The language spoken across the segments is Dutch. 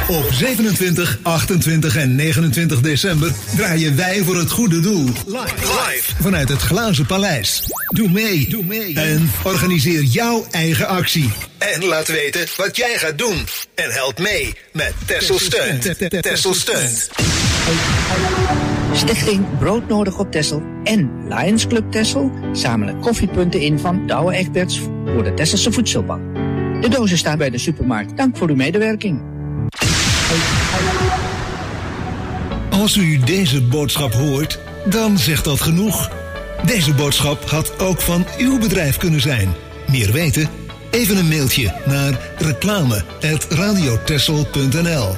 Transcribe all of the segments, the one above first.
Op 27, 28 en 29 december draaien wij voor het goede doel. Live vanuit het Glazen Paleis. Doe mee. En organiseer jouw eigen actie. En laat weten wat jij gaat doen. En help mee met Texel Steunt. Texel Steunt. Stichting Broodnodig op Texel en Lions Club Texel zamelen koffiepunten in van Douwe Egberts voor de Tesselse Voedselbank. De dozen staan bij de supermarkt. Dank voor uw medewerking. Als u deze boodschap hoort, dan zegt dat genoeg. Deze boodschap had ook van uw bedrijf kunnen zijn. Meer weten? Even een mailtje naar reclame@radiotexel.nl.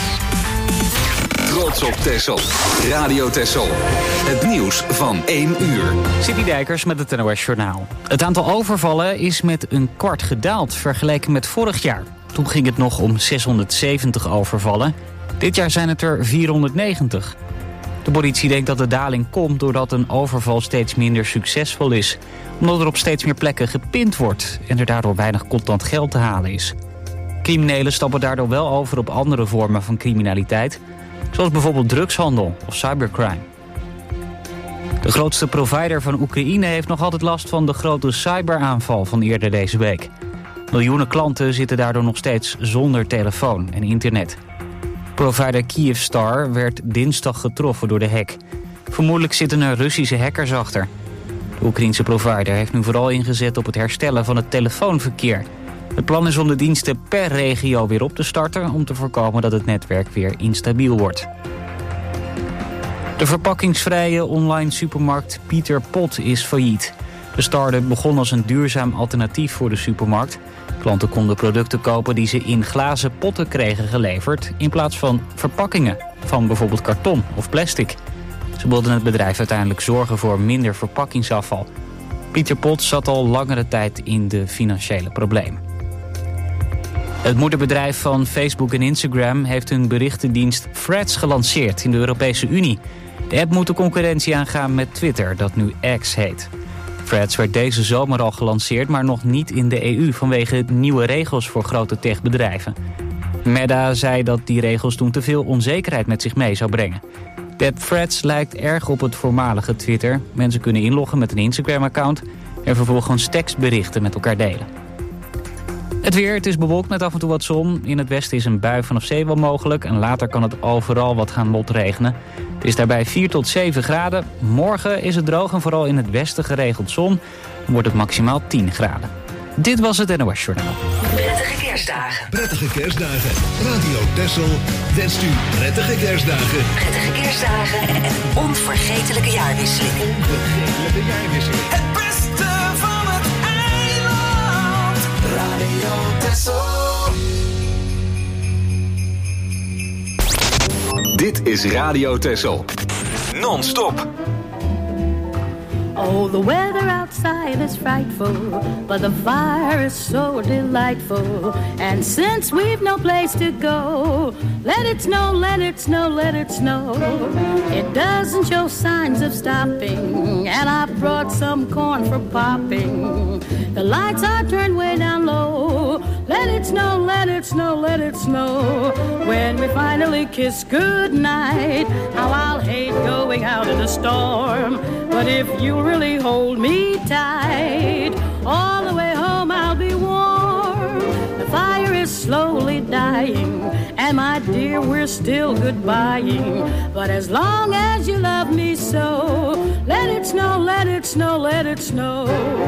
Trots op Texel. Radio Texel. Het nieuws van 1 uur. Sidney Dijkers met het NOS Journaal. Het aantal overvallen is met een kwart gedaald vergeleken met vorig jaar. Toen ging het nog om 670 overvallen. Dit jaar zijn het er 490. De politie denkt dat de daling komt doordat een overval steeds minder succesvol is. Omdat er op steeds meer plekken gepind wordt en er daardoor weinig contant geld te halen is. Criminelen stappen daardoor wel over op andere vormen van criminaliteit, zoals bijvoorbeeld drugshandel of cybercrime. De grootste provider van Oekraïne heeft nog altijd last van de grote cyberaanval van eerder deze week. Miljoenen klanten zitten daardoor nog steeds zonder telefoon en internet. Provider Kyivstar werd dinsdag getroffen door de hack. Vermoedelijk zitten er Russische hackers achter. De Oekraïense provider heeft nu vooral ingezet op het herstellen van het telefoonverkeer. Het plan is om de diensten per regio weer op te starten om te voorkomen dat het netwerk weer instabiel wordt. De verpakkingsvrije online supermarkt Pieter Pot is failliet. De start-up begon als een duurzaam alternatief voor de supermarkt. Klanten konden producten kopen die ze in glazen potten kregen geleverd, in plaats van verpakkingen van bijvoorbeeld karton of plastic. Ze wilden het bedrijf uiteindelijk zorgen voor minder verpakkingsafval. Pieter Pot zat al langere tijd in de financiële problemen. Het moederbedrijf van Facebook en Instagram heeft hun berichtendienst Threads gelanceerd in de Europese Unie. De app moet de concurrentie aangaan met Twitter, dat nu X heet. Threads werd deze zomer al gelanceerd, maar nog niet in de EU vanwege nieuwe regels voor grote techbedrijven. Meta zei dat die regels toen te veel onzekerheid met zich mee zou brengen. De app Threads lijkt erg op het voormalige Twitter. Mensen kunnen inloggen met een Instagram-account en vervolgens tekstberichten met elkaar delen. Het weer, het is bewolkt met af en toe wat zon. In het westen is een bui vanaf zee wel mogelijk en later kan het overal wat gaan motregenen. Het is daarbij 4 tot 7 graden. Morgen is het droog en vooral in het westen geregeld zon. Dan wordt het maximaal 10 graden. Dit was het NOS Journaal. Prettige kerstdagen. Prettige kerstdagen. Radio Texel wenst u prettige kerstdagen. Prettige kerstdagen en een onvergetelijke jaarwisseling. Het beste van het eiland. Radio Texel. Dit is Radio Texel. Non-stop. Oh, the weather outside is frightful, but the fire is so delightful. And since we've no place to go, let it snow, let it snow, let it snow. It doesn't show signs of stopping, and I brought some corn for popping. The lights are turned way down low. Let it snow, let it snow, let it snow. When we finally kiss goodnight, how I'll hate going out in the storm. But if you really hold me tight, all the way home I'll be warm. The fire is slowly dying, and my dear, we're still goodbying. But as long as you love me so, let it snow, let it snow, let it snow.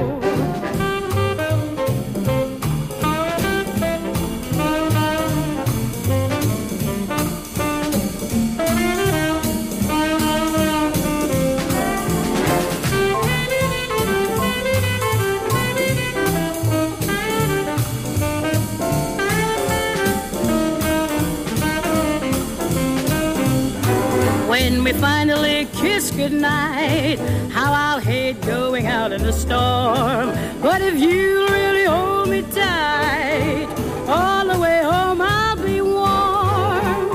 When we finally kiss goodnight, how I'll hate going out in the storm. But if you really hold me tight, all the way home I'll be warm.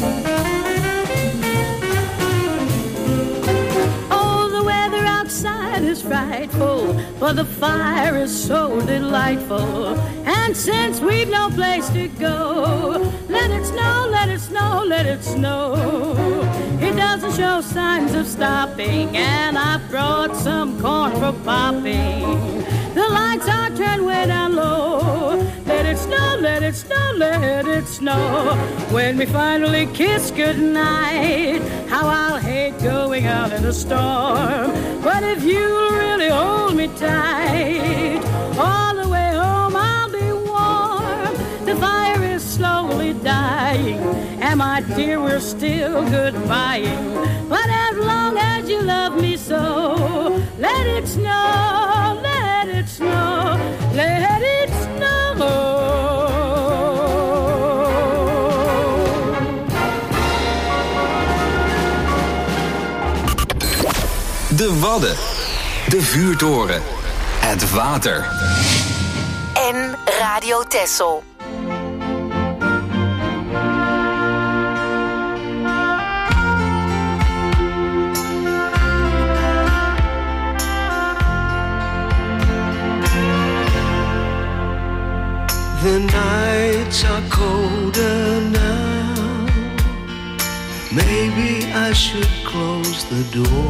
Oh, the weather outside night is frightful, but the fire is so delightful. And since we've no place to go, let it snow, let it snow, let it snow. It doesn't show signs of stopping, and I brought some corn for popping. The lights are turned way down low. Let it snow, let it snow, let it snow. When we finally kiss goodnight, how I'll hate going out in a storm. But if you'll really hold me tight, all the way home I'll be warm. The fire is slowly dying, and my dear, we're still goodbying. But as long as you love me so, let it snow, let it snow, let it snow. De Wadden, de vuurtoren, het water. En Radio Texel. The nights are colder now. Maybe I should close the door.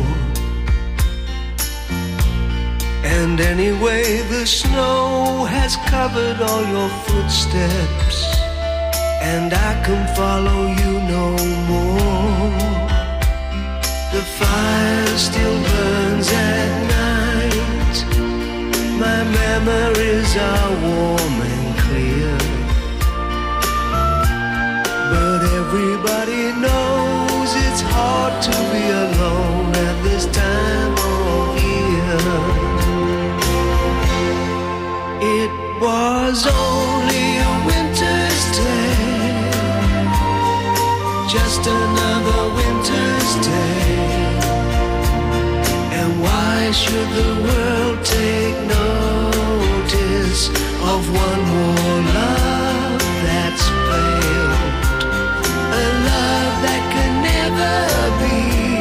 And anyway, the snow has covered all your footsteps, and I can follow you no more. The fire still burns at night. My memories are warm and clear, but everybody knows it's hard to be alone at this time of year. It was only a winter's day, just another winter's day. And why should the world take notice of one more love that's failed? A love that can never be,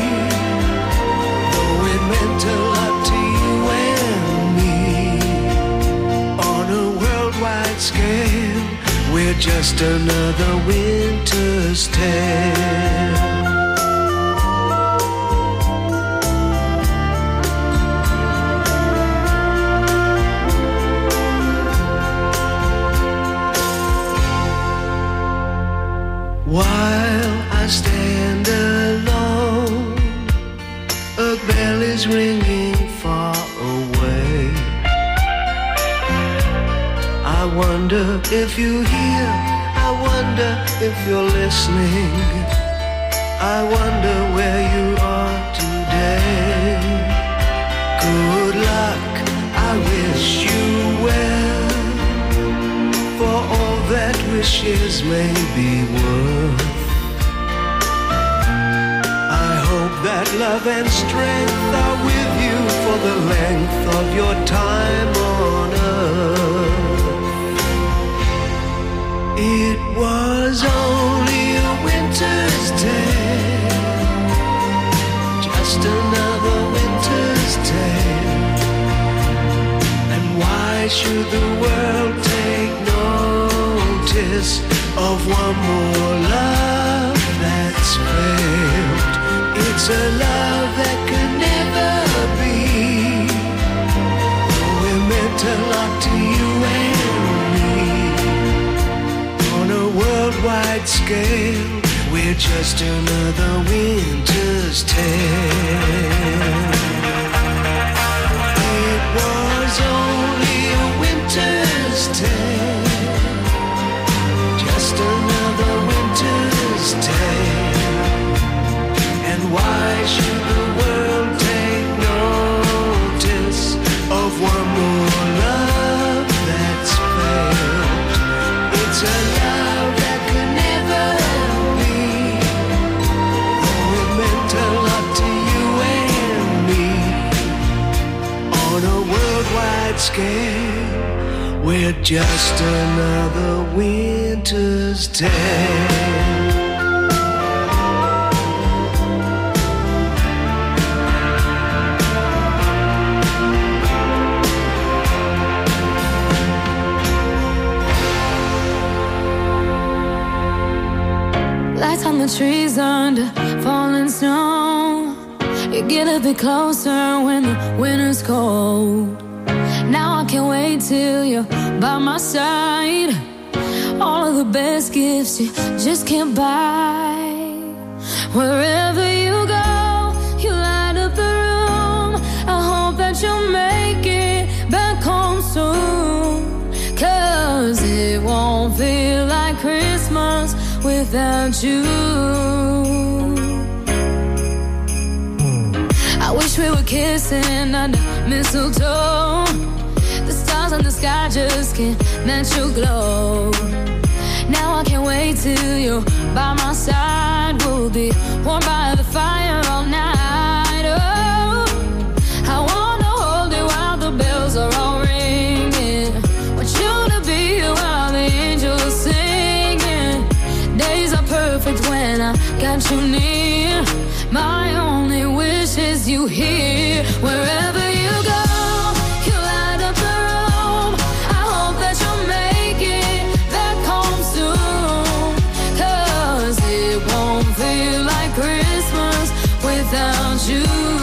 though it meant a lot to you and me. On a worldwide scale, we're just another winter's tale. While I stand alone, a bell is ringing far away. I wonder if you hear, I wonder if you're listening. I wonder where you are today. Good luck, I wish you well, for all that wishes may be worth. I hope that love and strength are with you for the length of your time on earth. It was only a winter's day, just another winter's tale. And why should the world take notice of one more love that's failed? It's a love that could never be, though it meant a lot to you and me. On a worldwide scale, we're just another winter's tale. It was only a winter's tale, just another winter's tale. And why should the world take notice of one more love that's failed? It's a love that could never be, though it meant a lot to you and me. On a worldwide scale, we're just another winter's tale. trees under falling snow. You get a bit closer when the winter's cold. Now I can't wait till you're by my side. All of the best gifts you just can't buy. Wherever you go, you light up the room. I hope that you'll make it back home soon. 'Cause it won't feel like Christmas without you. I wish we were kissing under mistletoe. The stars in the sky just can't match your glow. Now I can't wait till you're by my side. We'll be warm by the fire all night. Oh, I wanna hold you while the bells are all ringing. Want you to be here while the angels singing. Days are perfect when I got you near. My only wish is you here. Wherever you go, you light up the room. I hope that you'll make it back home soon. 'Cause it won't feel like Christmas without you.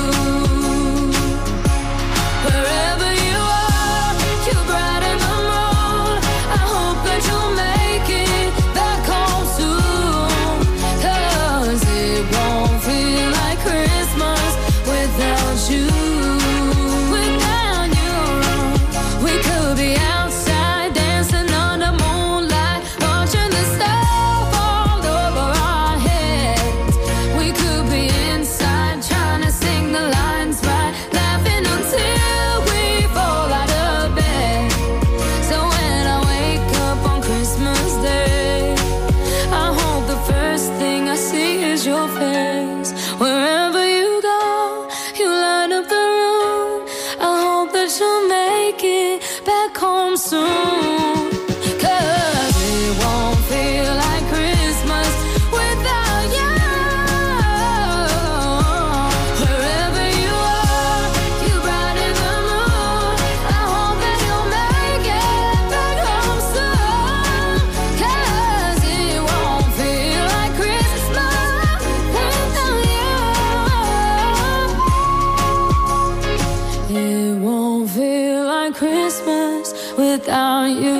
Wherever you are, you brighten the moon. I hope that you'll make it back home soon. 'Cause it won't feel like Christmas without you. Without you, we could be outside dancing under moonlight, watching the snow fall over our heads. We could be inside trying to sing the lines right, laughing until we fall out of bed. So when I wake up on Christmas Day, I hope the first thing I see is your face. Wherever you go, you light up the room. I hope that you'll make it back home soon. 'Cause it won't feel like Christmas without you. Wherever you are, you brighten the moon. I hope that you'll make it back home soon. 'Cause it won't feel like Christmas without you. It won't feel like Christmas without you.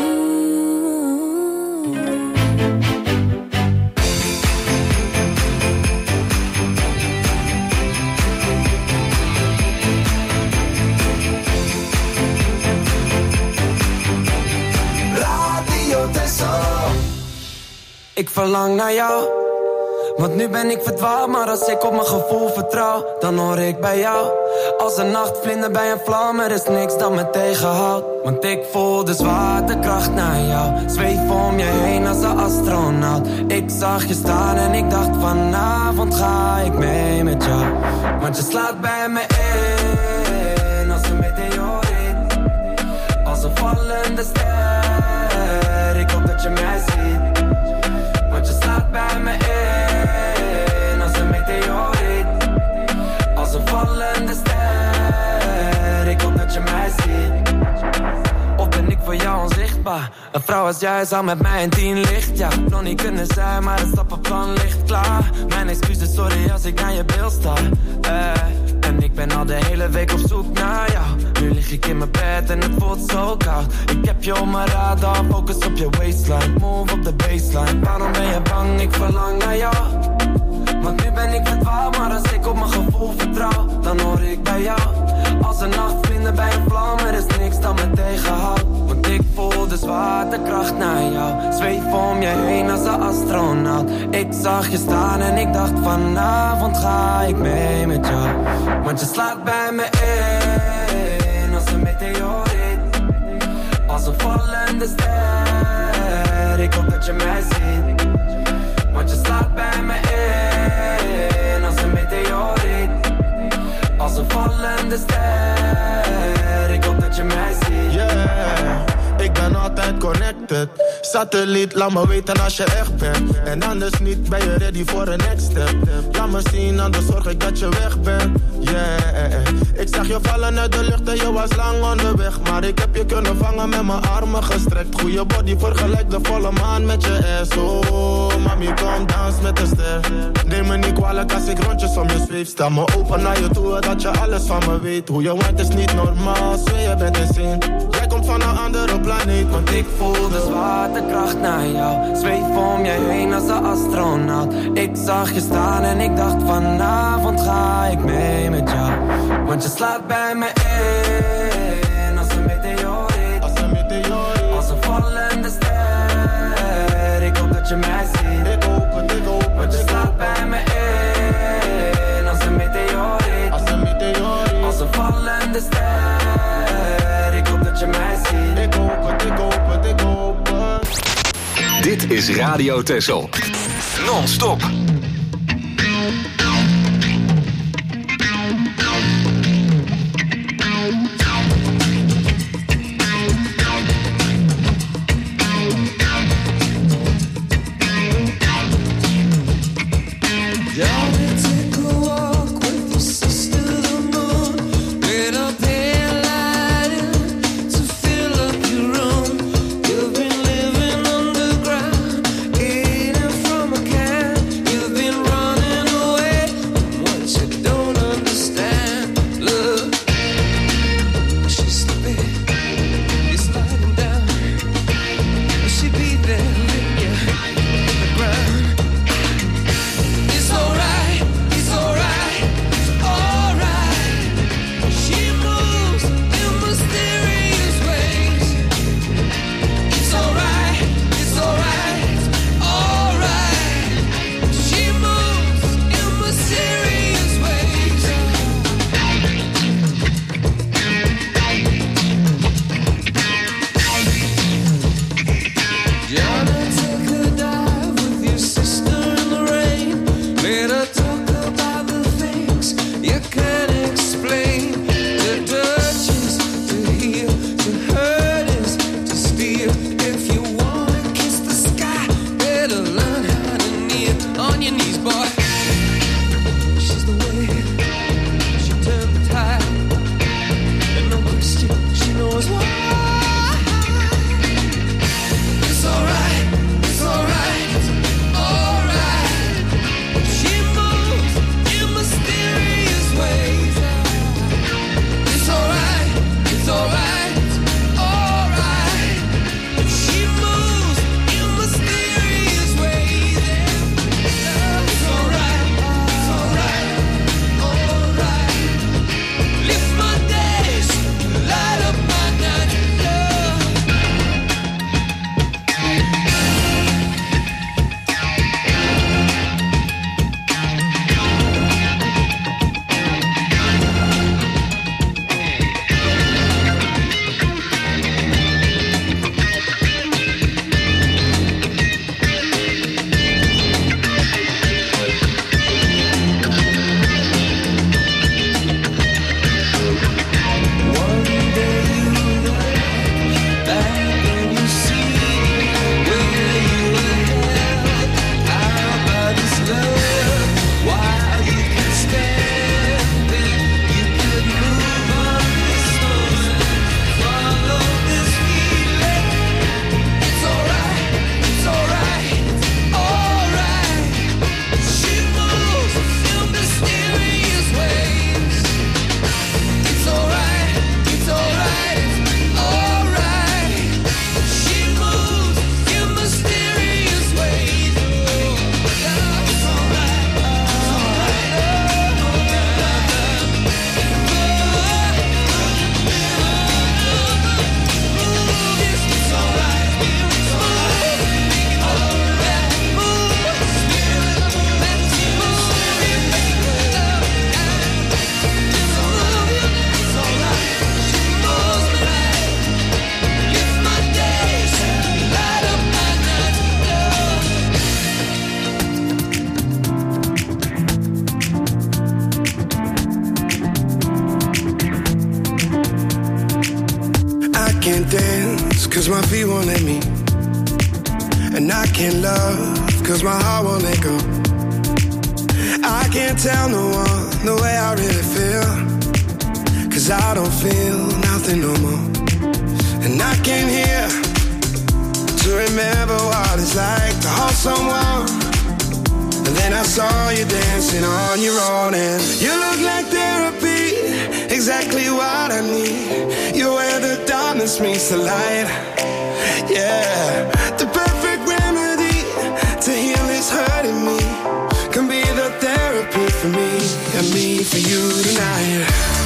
Radio Tessel. Ik verlang naar jou, want nu ben ik verdwaald. Maar als ik op mijn gevoel vertrouw, dan hoor ik bij jou. Als een nachtvlinder bij een vlam, er is niks dat me tegenhoudt. Want ik voel de zwaartekracht naar jou. Zweef om je heen als een astronaut. Ik zag je staan en ik dacht vanavond ga ik mee met jou. Want je slaat bij me in als een meteoriet. Als een vallende ster, ik hoop dat je mij ziet. Want je slaat bij me in als een meteoriet. Als een vallende ster, ik hoop dat je mij ziet. Of ben ik voor jou onzichtbaar? Een vrouw als jij zou met mij in 10 licht. Ja, nog niet kunnen zijn, maar het stappenplan ligt klaar. Mijn excuses, sorry als ik aan je beeld sta. En ik ben al de hele week op zoek naar jou. Nu lig ik in mijn bed en het voelt zo koud. Ik heb je op mijn radar, focus op je waistline. Move op de baseline, waarom ben je bang? Ik verlang naar jou. Want nu ben ik verdwaald, maar als ik op mijn gevoel vertrouw, dan hoor ik bij jou. Als een nachtvlinder bij een vlam, er is niks dat me tegenhoudt. Want ik voel de zwaartekracht naar jou. Zweef om je heen als een astronaut. Ik zag je staan en ik dacht vanavond ga ik mee met jou. Want je slaat bij me in als een meteoriet. Als een vallende ster, ik hoop dat je mij ziet. Want je slaat bij me in als een meteoriet. Als een vallende ster, ik hoop dat je mij ziet. Yeah, ik ben altijd connected. Satelliet, laat me weten als je echt bent. En anders niet, ben je ready voor een next step. Laat me zien, anders zorg ik dat je weg bent. Yeah, Ik zag je vallen uit de lucht en je was lang onderweg. Maar ik heb je kunnen vangen met mijn armen gestrekt. Goeie body vergelijk de volle maan met je ass. Oh, mami, kom dans met de ster. Neem me niet kwalijk als ik rondjes om je zweef. Sta me open naar je toe, dat je alles van me weet. Hoe je waait is niet normaal, zweer je bent insane. Jij komt van een andere planeet, want ik voel de zwaartekracht naar jou. Zweef om je heen als een astronaut. Ik zag je staan en ik dacht vanavond ga ik mee met jou. Want je slaat bij me in als een meteoriet. Als een vallende ster. Ik hoop dat je mij ziet. Ik hoop het. Want je slaat bij me in als een meteoriet. Als een vallende ster. Ik hoop dat je mij ziet. Ik hoop het. Dit is Radio Texel. Non-stop. can't dance cause my feet won't let me. And I can't love cause my heart won't let go. I can't tell no one the way I really feel. 'cause I don't feel nothing no more. And I came here to remember what it's like to hold someone. And then I saw you dancing on your own, and you look like therapy, exactly what I need. You're where the darkness meets the light. Yeah, the perfect remedy to heal this hurting me. Can be the therapy for me and me for you tonight.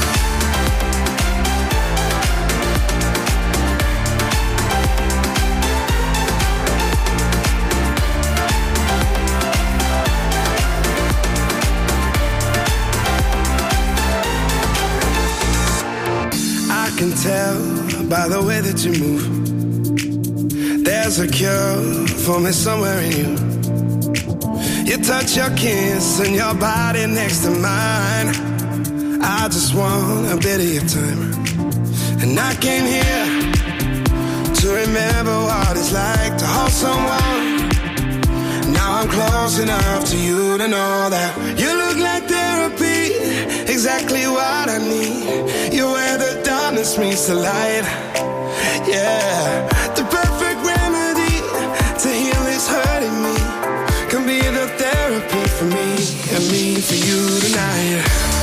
I can tell by the way that you move, there's a cure for me somewhere in you. You touch your kiss and your body next to mine. I just want a bit of your time. And I came here to remember what it's like to hold someone. Now I'm close enough to you to know that you look like therapy, exactly what I need. You're where the darkness meets the light. Yeah, the perfect remedy to heal this hurting me. Can be the therapy for me and me for you tonight.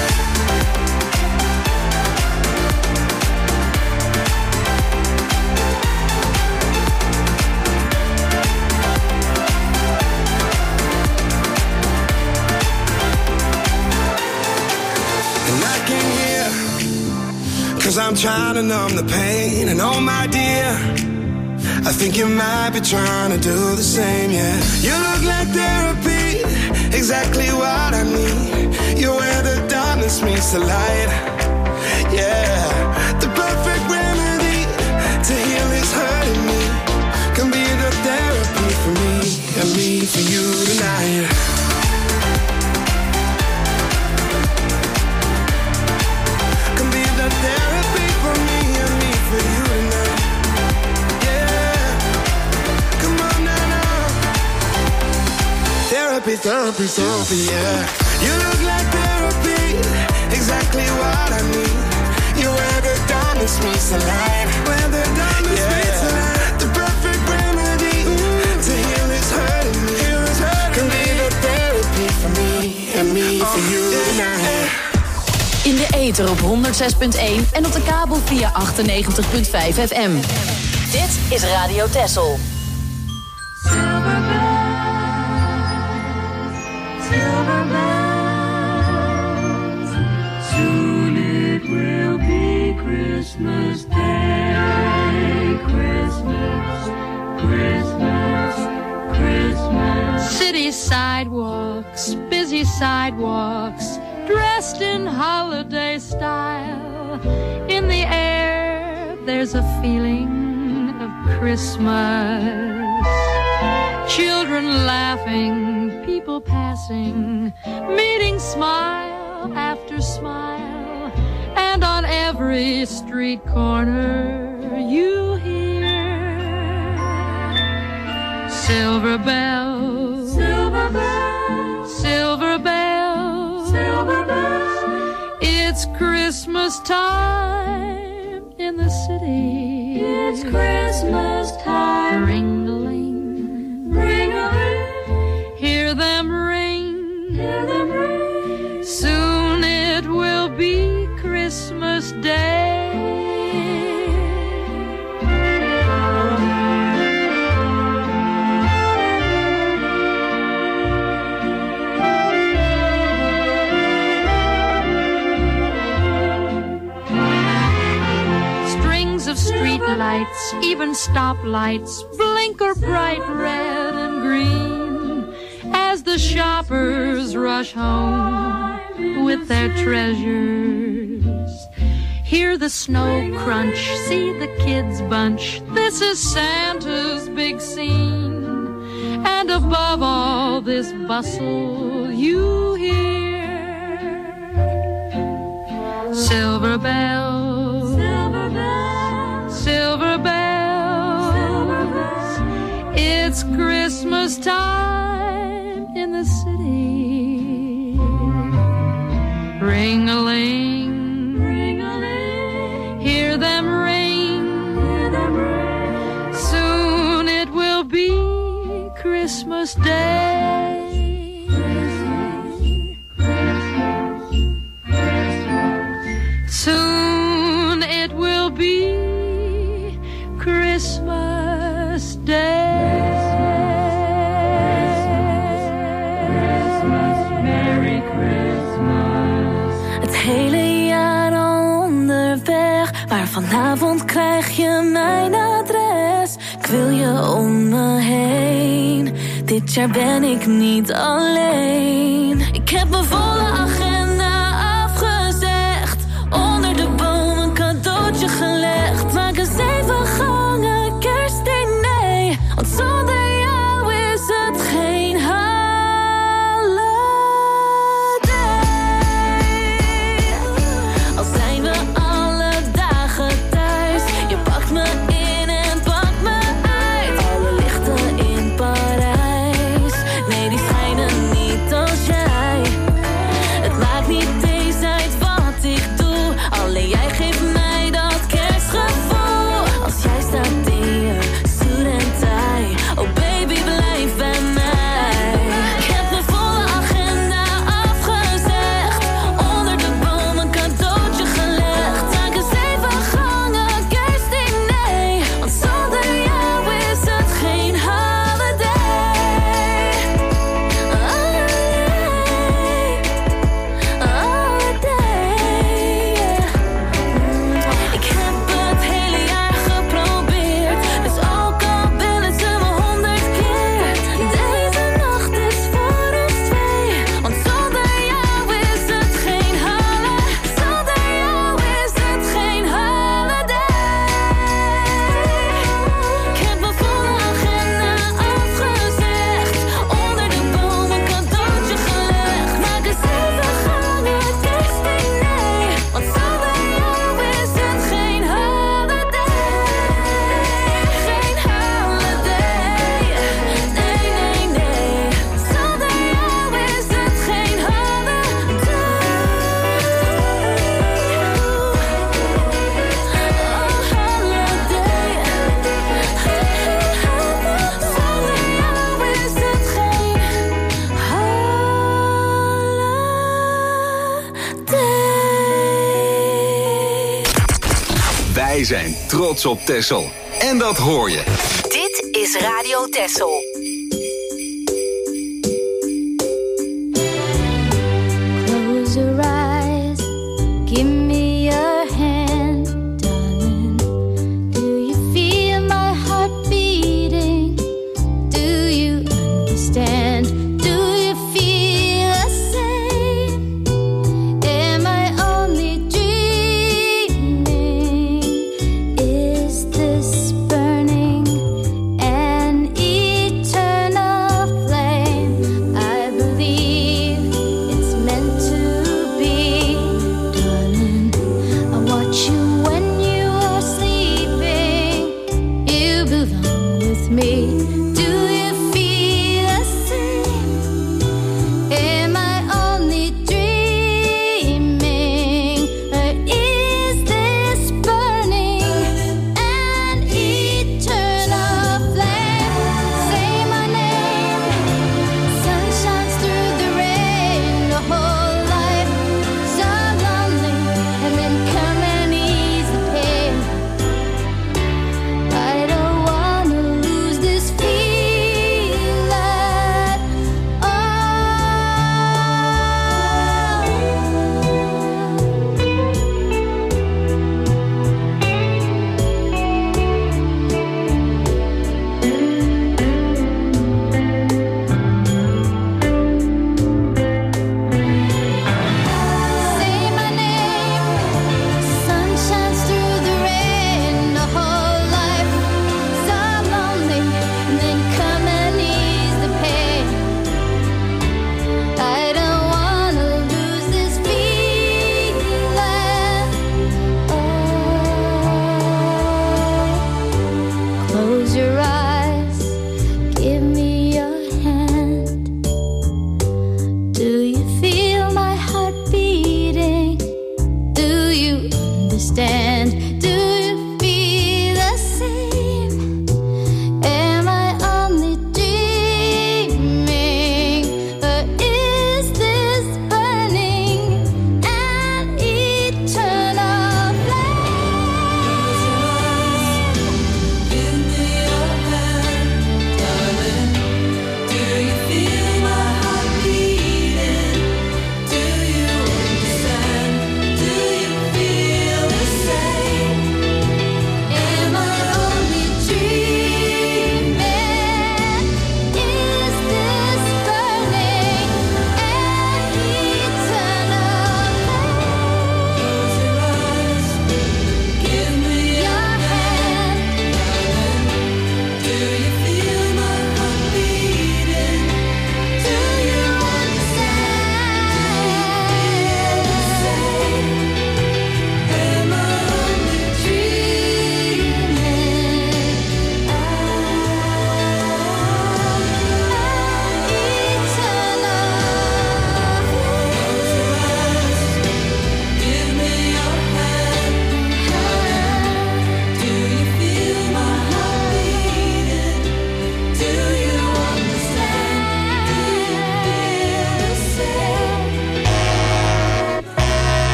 And I came here 'cause I'm trying to numb the pain. And oh my dear, I think you might be trying to do the same, yeah. You look like therapy, exactly what I need. You're where the darkness meets the light. Yeah, the perfect remedy to heal this hurting me. Can be the therapy for me and me for you tonight. Can be the therapy for me and me for you tonight. Therapy, therapy, therapy, yeah. You look like therapy, exactly what I need. You're where the darkness meets the light. Where the darkness meets the light. The perfect remedy to heal this hurting me. Can be the therapy for me and me for you tonight. In de ether op 106.1 en op de kabel via 98.5 FM. Dit is Radio Texel. Silver bells, soon it will be Christmas Day. Christmas, Christmas, Christmas. City sidewalks, busy sidewalks, dressed in holiday style. In the air, there's a feeling of Christmas. Children laughing, people passing, meeting smile after smile. And on every street corner you hear silver bells, silver bells, silver bells, silver bells. It's Christmas time in the city. It's Christmas time. Ring-a-ling, ring-a-ling. Hear them ring, hear them ring. Soon it will be Christmas Day. Strings of street lights, even stoplights, blinker bright red and green as the shoppers rush home with their treasures. Hear the snow crunch, see the kids bunch. This is Santa's big scene. And above all this bustle you hear silver bells, silver bells, silver bells, silver bells. It's Christmas time in the city. Ring-a-ling, ring-a-ling. them ring. Soon it will be Christmas Day. Soon it will be Christmas Day. Merry Christmas. Het hele jaar al onderweg, maar vanavond krijg je mijn adres. Ik wil je om me heen, dit jaar ben ik niet alleen. Ik heb mijn volle agenda afgezegd, onder de boom een cadeautje gelegd. Maak een 7 gangen kerstdiner, want zonder jou is het geen holiday. Al zijn we alle dagen thuis, je pakt me in en pakt me uit. Alle lichten in Parijs, nee die schijnen niet als jij. Het maakt niet eens uit wat ik doe, alleen jij geeft mij dat kerstgevoel. Als jij staat in je suit en tie, oh baby blijf bij mij. Ik heb mijn volle agenda afgezegd, onder de boom een cadeautje gelegd. Maak een 7 gangen kerstdiner, want zonder jou is het geen holiday. Ik heb het hele jaar geprobeerd, dus ook al willen ze me 100 keer. Deze nacht is voor ons twee, want zonder jou is het geen holiday. Zonder jou is het geen holiday. Ik heb mijn volle agenda afgezegd, onder de boom een cadeautje gelegd. Maak een 7 gangen kerstdiner, want zonder jou is het geen holiday. Geen holiday, nee, nee, nee. Zonder jou is het geen Wij zijn trots op Texel. En dat hoor je. Dit is Radio Texel. Close your eyes, give me your hand, darling. Do you feel my heart beating? Do you understand? Do you feel the same? Am I only dreaming? Is this burning an eternal flame? I believe it's meant to be, darling. I watch you when you are sleeping. You belong with me. Do you feel the same? Am I only dreaming? Or is this burning an eternal flame? Say my name. Sun shines through the rain. The whole life so lonely, and then come and ease the pain. I don't wanna lose this feeling. Oh. Say my name. Sun shines through the rain. The whole life so lonely, and then come and ease the pain. I don't wanna lose this feeling. Oh. Close your eyes, give me your hand. Do you feel my heart beating? Do you understand? Do you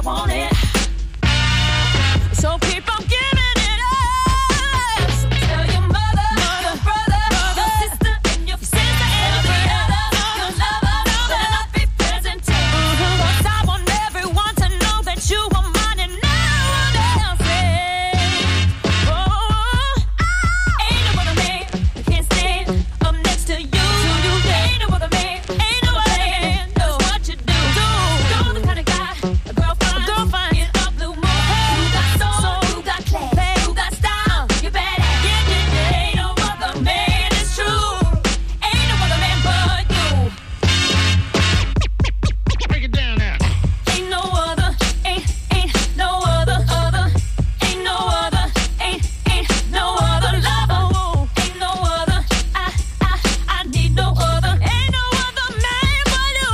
want it. So keep on giving it up. So tell your mother, your brother, your sister, and your sister, every other, your lover, better not be present too. 'Cause I want everyone to know that you are mine and no one else's. Oh, ain't no other man that can stand up next to you. Ain't no other man, ain't no other man knows what you do. You're the kind of guy a girl finds in a blue moon. You got soul, you got class, you got style, you badass. Yeah. Ain't no other man, it's true. Ain't no other man but you. Break it down now. Ain't no other, ain't no other, ain't no other, ain't no other lover. Ain't no other, I need no other. Ain't no other man but you.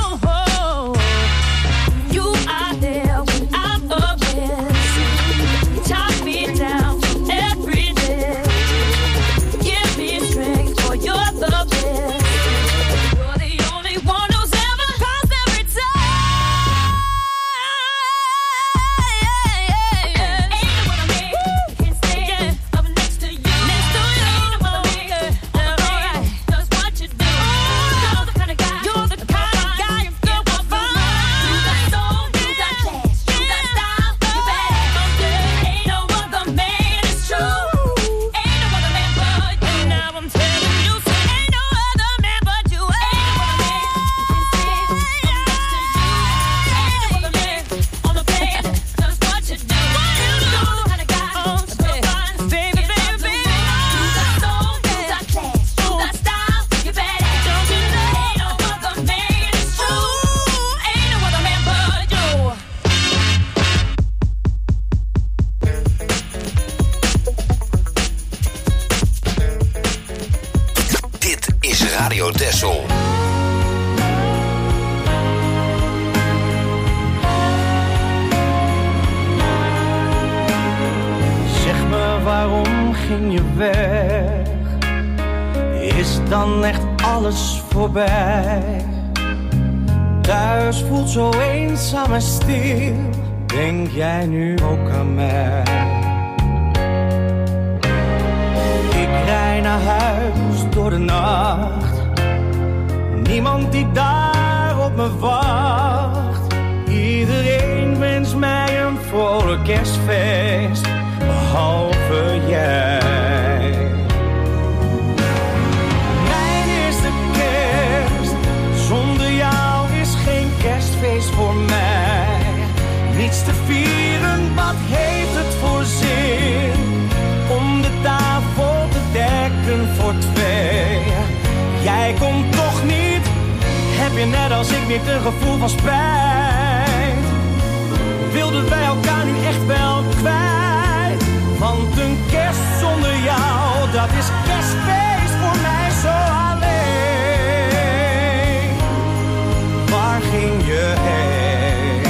You are there when I'm up best. You talk me down every day. Give me strength, for you're the best. You're the only one who's ever passed every time. Ain't no other man can stand up next to you. Ain't no other man does what you do. You're the kind of guy. You will find. You got soul, you got class, you got style, you badass. Ain't no other man, it's true. Ain't no other man but you. Now I'm telling you, so ain't no other man but you. Ain't no other man can stand up next to you. Ain't no other man on the planet does what you do. You're the kind of guy. Baby. You got soul, you got class, you got style, you badass. Don't you know? Ain't no other man, it's true. Ain't no other man but you. Dit is Radio Texel. Zeg me, waarom ging je weg? Is dan echt alles voorbij? Thuis voelt zo eenzaam en stil. Denk jij nu ook aan mij? Ik rij naar huis door de nacht. Niemand die daar op me wacht. Iedereen wenst mij een vrolijk kerstfeest, behalve jij. Mijn eerste kerst zonder jou is geen kerstfeest voor mij. Niets te vieren, wat heeft het voor zin? Om de tafel te dekken voor twee. Jij komt toch niet? Heb je net als ik niet een gevoel van spijt? Wilden wij elkaar nu echt wel kwijt? Want een kerst zonder jou, dat is kerstfeest voor mij zo alleen. Waar ging je heen?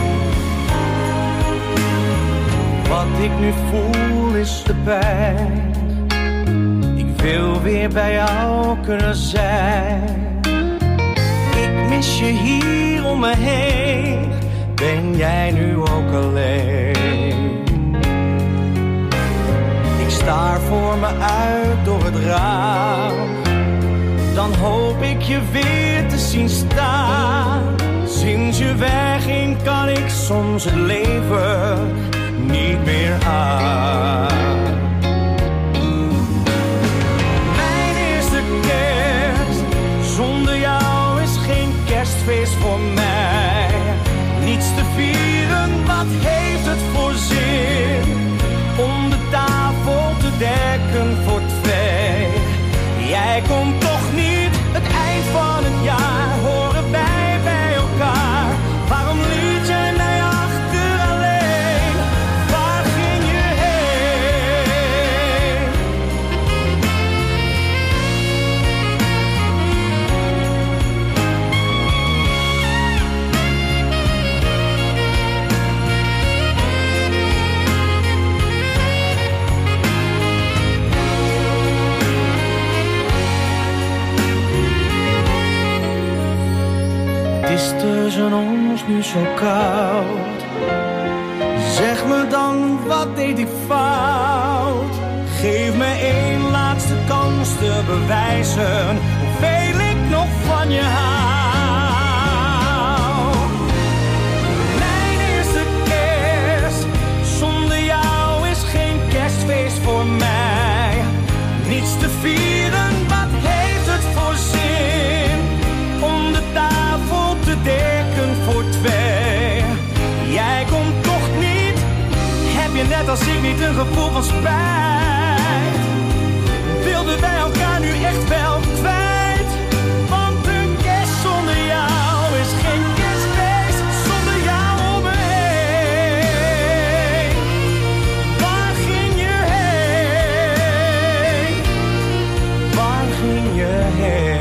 Wat ik nu voel is de pijn. Ik wil weer bij jou kunnen zijn. Ik mis je hier om me heen. Ben jij nu ook alleen? Ik staar voor me uit door het raam. Dan hoop ik je weer te zien staan. Sinds je wegging kan ik soms het leven niet meer aan. Mijn eerste kerst zonder jou is geen kerstfeest voor mij. Niets te vieren, wat heeft het voor zin? Om de tafel te dekken voor twee. Jij komt toch niet, het eind van het jaar horen wij bij elkaar. Waarom liet jij mij achter alleen? Waar ging je heen? Het is tussen ons nu zo koud. deed ik fout? Geef me één laatste kans te bewijzen hoeveel ik nog van je hou. Mijn eerste kerst zonder jou is geen kerstfeest voor mij. Niets te vieren, wat heeft het voor zin om de tafel te dekken voor twee? Jij komt toch niet? Heb je net als ik niet een gevoel van spijt? Wilden wij elkaar nu echt wel kwijt? Want een kerst zonder jou is geen kerstfeest zonder jou om me heen. Waar ging je heen? Waar ging je heen?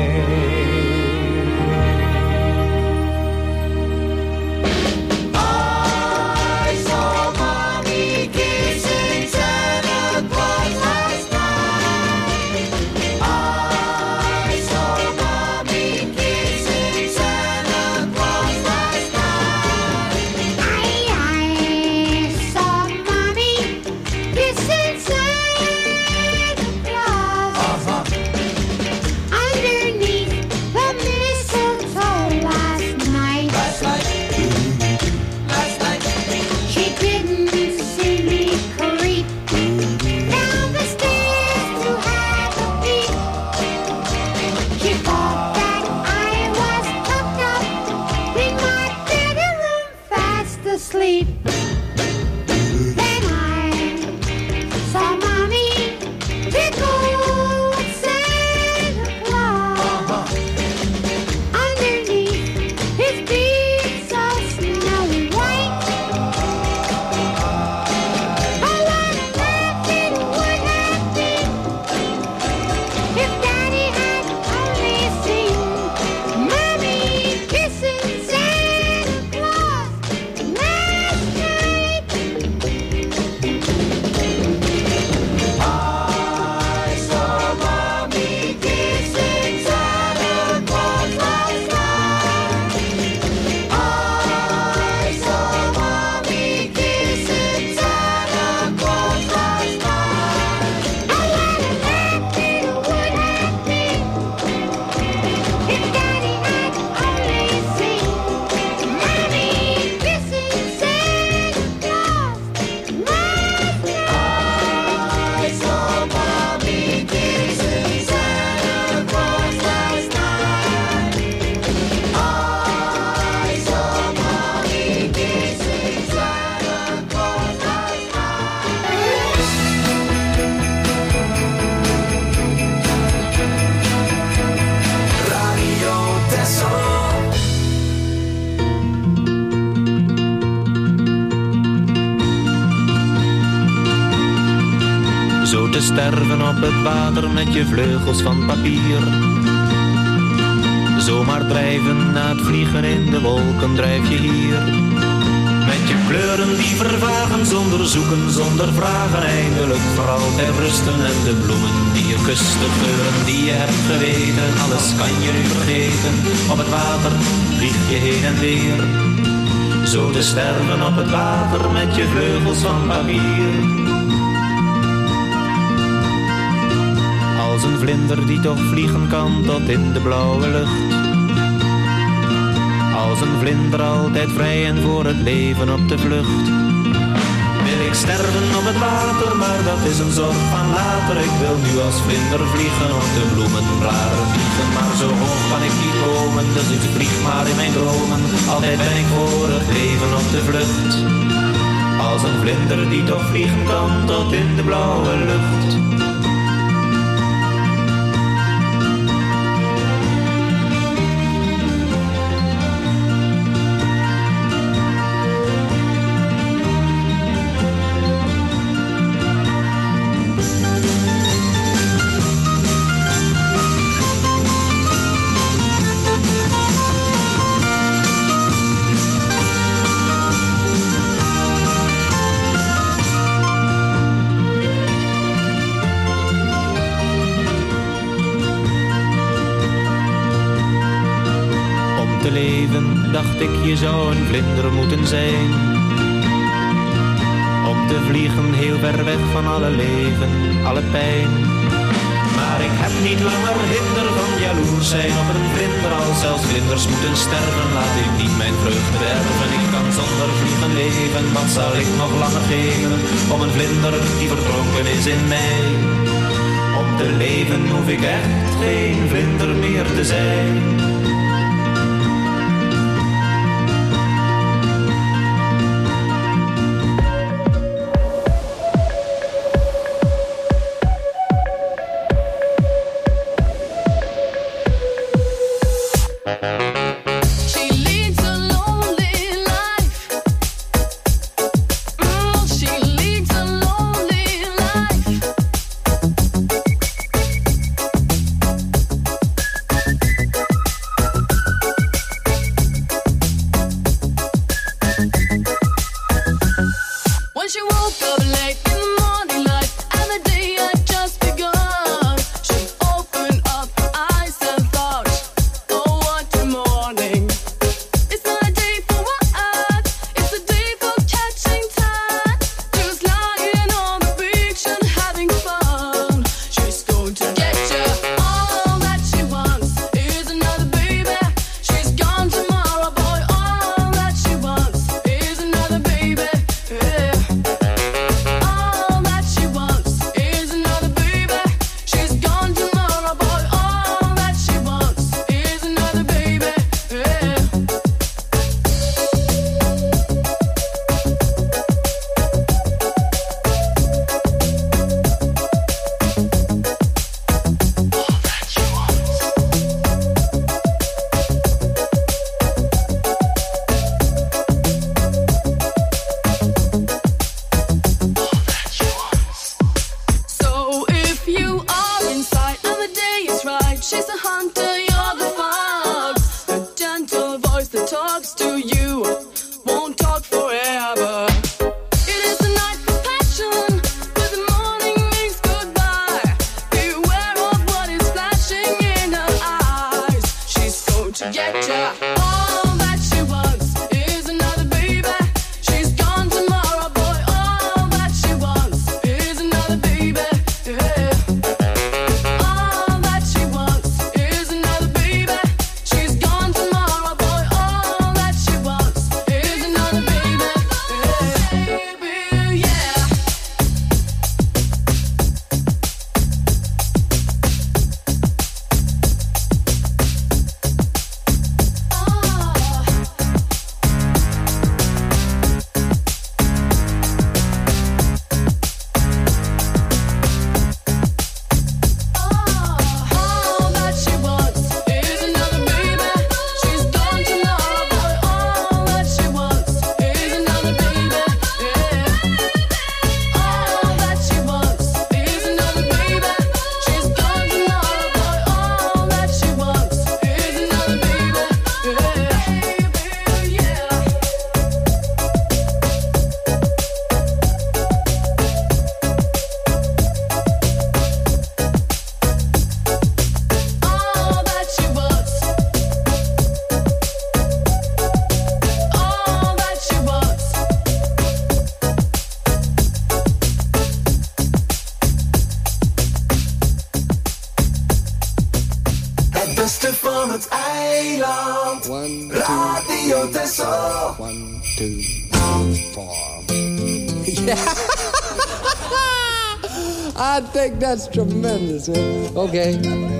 Sterven op het water met je vleugels van papier. Zomaar drijven na het vliegen in de wolken drijf je hier. Met je kleuren die vervagen zonder zoeken, zonder vragen. Eindelijk voor altijd rusten en de bloemen die je kust, de geuren die je hebt geweten. Alles kan je nu vergeten, op het water vlieg je heen en weer. Zo te sterven op het water met je vleugels van papier. Als een vlinder die toch vliegen kan tot in de blauwe lucht. Als een vlinder altijd vrij en voor het leven op de vlucht. Wil ik sterven op het water, maar dat is een zorg van later. Ik wil nu als vlinder vliegen op de bloemenblaren vliegen. Maar zo hoog kan ik niet komen, dus ik vlieg maar in mijn dromen. Altijd ben ik voor het leven op de vlucht. Als een vlinder die toch vliegen kan tot in de blauwe lucht. Dacht ik, je zou een vlinder moeten zijn. Om te vliegen, heel ver weg van alle leven, alle pijn. Maar ik heb niet langer hinder van jaloers zijn op een vlinder. Als zelfs vlinders moeten sterven, laat ik niet mijn vreugde derven. Ik kan zonder vliegen leven, wat zal ik nog langer geven om een vlinder die verdronken is in mij. Om te leven hoef ik echt geen vlinder meer te zijn. Radio Tessel. 1, 2, 3, 4. I think that's tremendous. Okay.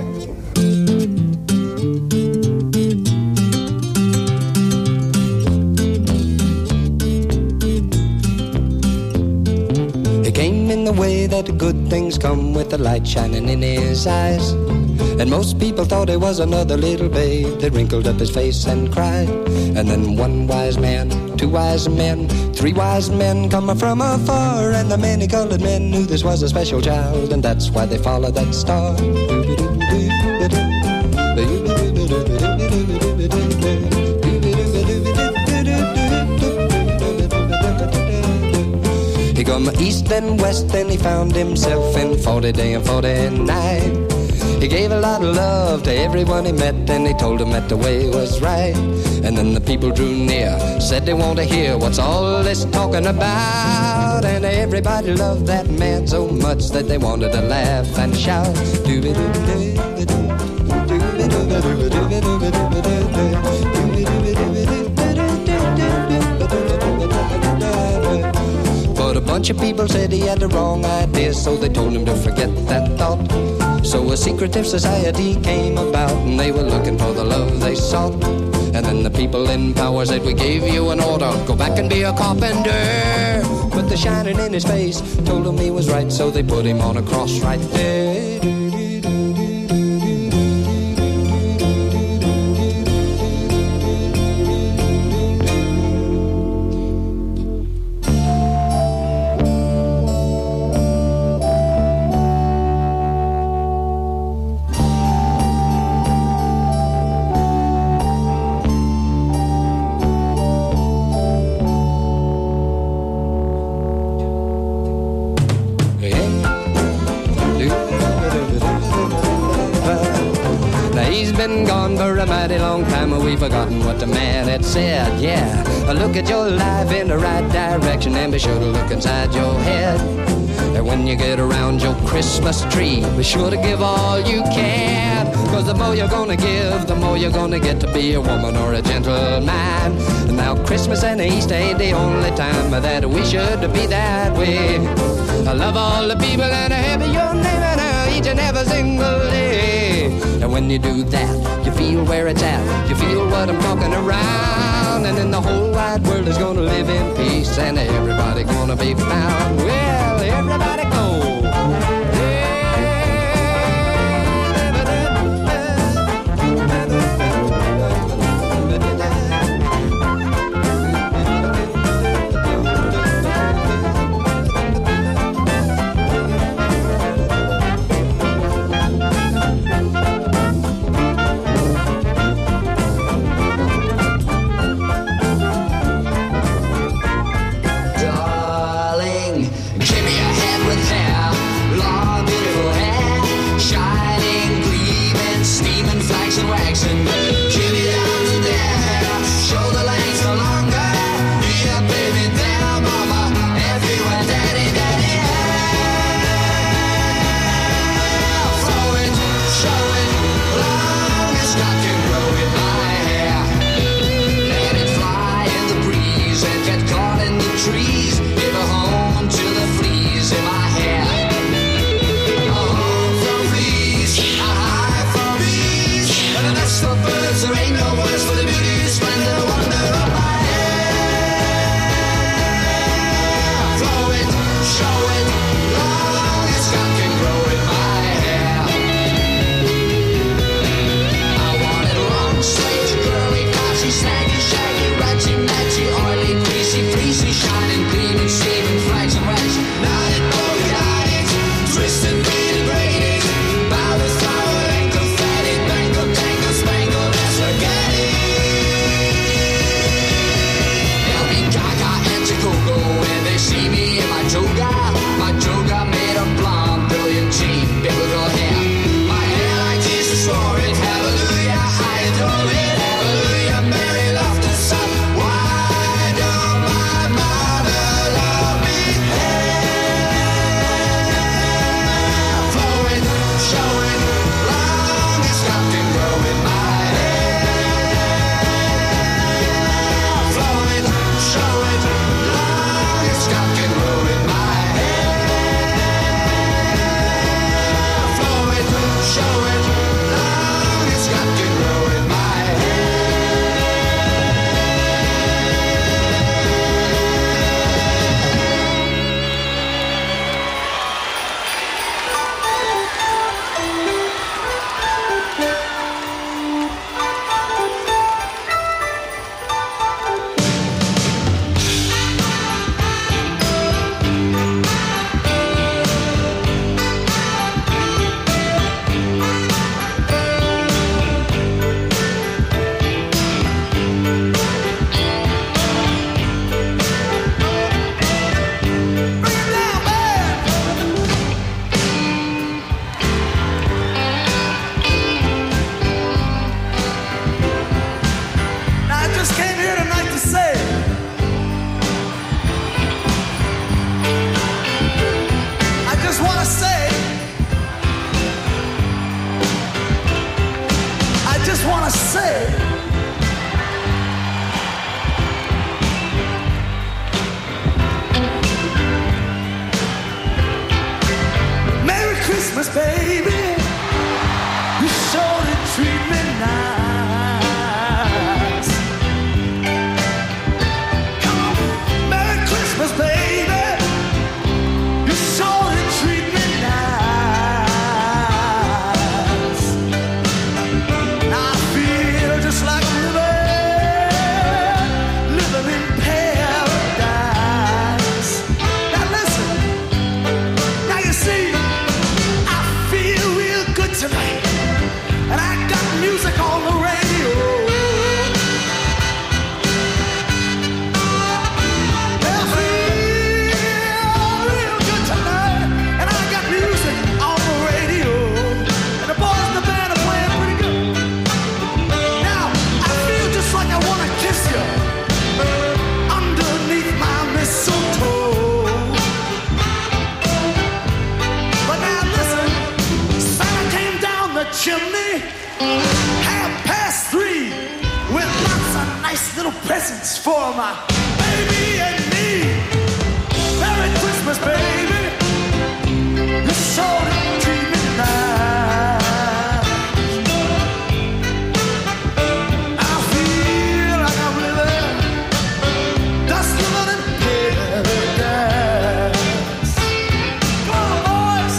He came in the way that the good things come, with the light shining in his eyes. And most people thought he was another little babe that wrinkled up his face and cried. And then one wise man, two wise men, three wise men come from afar. And the many colored men knew this was a special child, and that's why they followed that star. He come east and west, and he found himself in 40 day and 40 night. He gave a lot of love to everyone he met, and he told them that the way was right. And then the people drew near, said they want to hear what's all this talking about. And everybody loved that man so much that they wanted to laugh and shout. But a bunch of people said he had the wrong idea, so they told him to forget that thought. So a secretive society came about, and they were looking for the love they sought. And then the people in power said, we gave you an order, go back and be a carpenter. But the shining in his face told him he was right, so they put him on a cross right there. We've forgotten what the man had said, yeah. Look at your life in the right direction and be sure to look inside your head. And when you get around your Christmas tree, be sure to give all you can. Cause the more you're gonna give, the more you're gonna get to be a woman or a gentleman. And now Christmas and Easter ain't the only time that we should be that way. I love all the people and I have your name and each and every single day. And when you do that, you feel where it's at, you feel what I'm talking around. And then the whole wide world is gonna live in peace and everybody gonna be found. Well, everybody go. Give me a hand with hair. my baby and me. Merry Christmas, baby. You showed it to me nice. I feel like I'm living, just living in paradise. Come on, boys.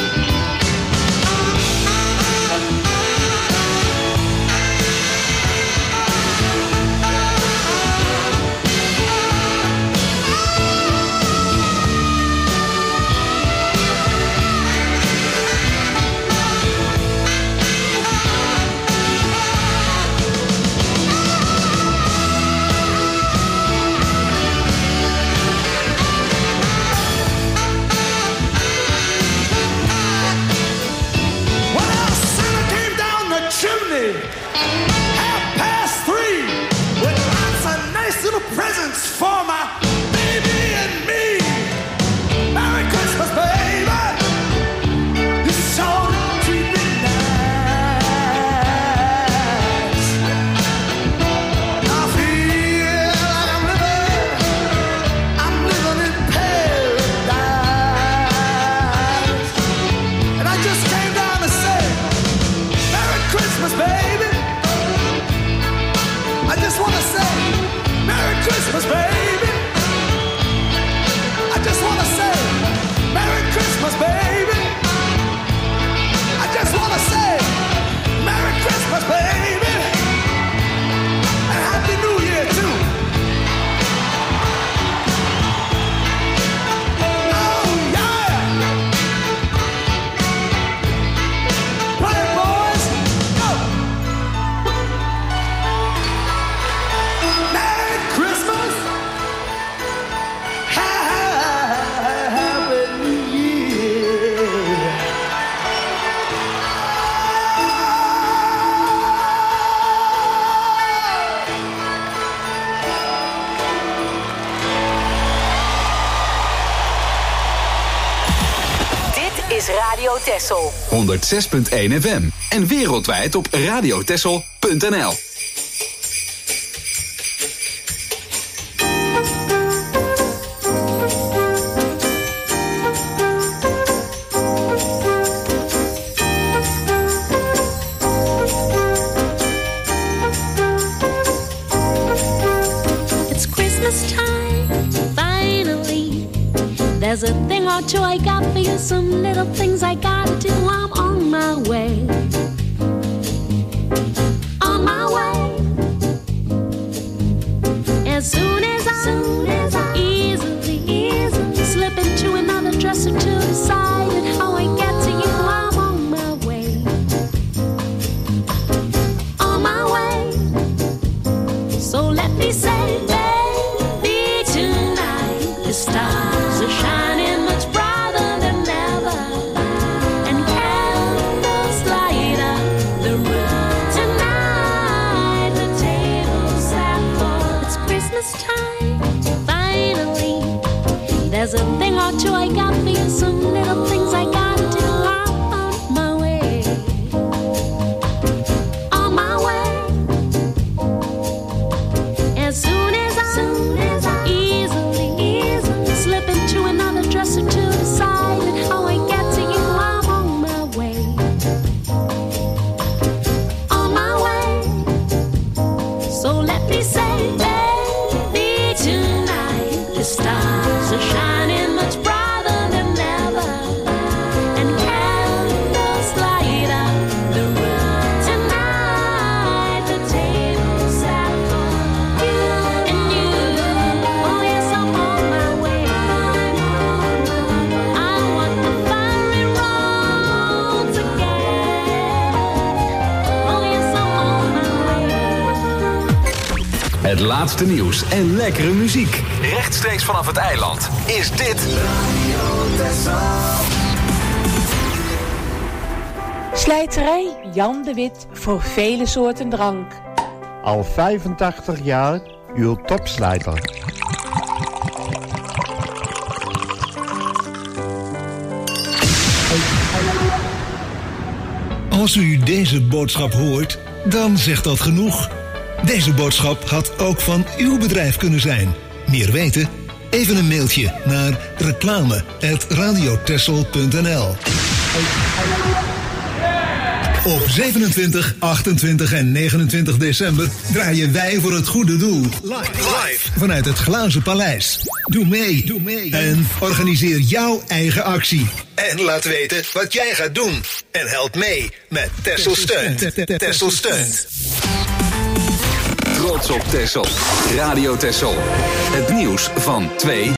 Chimney, 3:30, with lots of nice little presents for my baby and me. Merry Christmas, baby. You sure treat me nice. I feel like I'm living in paradise. And I just came down to say, Merry Christmas, baby. I just want to say, Merry Christmas, baby. I just want to say, Merry Christmas, baby. I just want to say, Merry Christmas, baby. And Happy New Year, too. Oh, yeah. Play it, boys. Merry Christmas, Happy New Year. Dit is Radio Texel. 106.1 FM en wereldwijd op radiotexel.nl. It's Christmas time, finally. There's a thing or two I got for you, some little things I gotta do. I'm on my way. On my way. As soon as I easily slip into another dress or two, decided how I get to you, I'm on my way. On my way. So let me say, baby, tonight the stars are shining much brighter than ever, and candles light up the room. Tonight the table's set for, it's Christmas time, finally. There's a thing or two I got for you, some little things I gotta do. I'm on my way. On my way. As soon as I easily slip into another dress or two, decided how I get to you, I'm on my way. On my way. So let me say, baby, tonight the stars are shining much brighter than ever, and candles light up the room. Tonight the table's set for you and you. Oh yes, I'm on my way. I want the fiery roads again. Oh yes, I'm on my way. Het laatste nieuws en lekkere muziek. Rechtstreeks vanaf het eiland is dit Slijterij Jan de Wit voor vele soorten drank. Al 85 jaar uw topslijter. Als u deze boodschap hoort, dan zegt dat genoeg. Deze boodschap had ook van uw bedrijf kunnen zijn. Meer weten? Even een mailtje naar reclame@radiotessel.nl. Op 27, 28 en 29 december draaien wij voor het goede doel. Live vanuit het Glazen Paleis. Doe mee. En organiseer jouw eigen actie. En laat weten wat jij gaat doen. En help mee met Texel Steunt. Texel Steunt. Trots op Texel. Radio Texel. Het nieuws van 2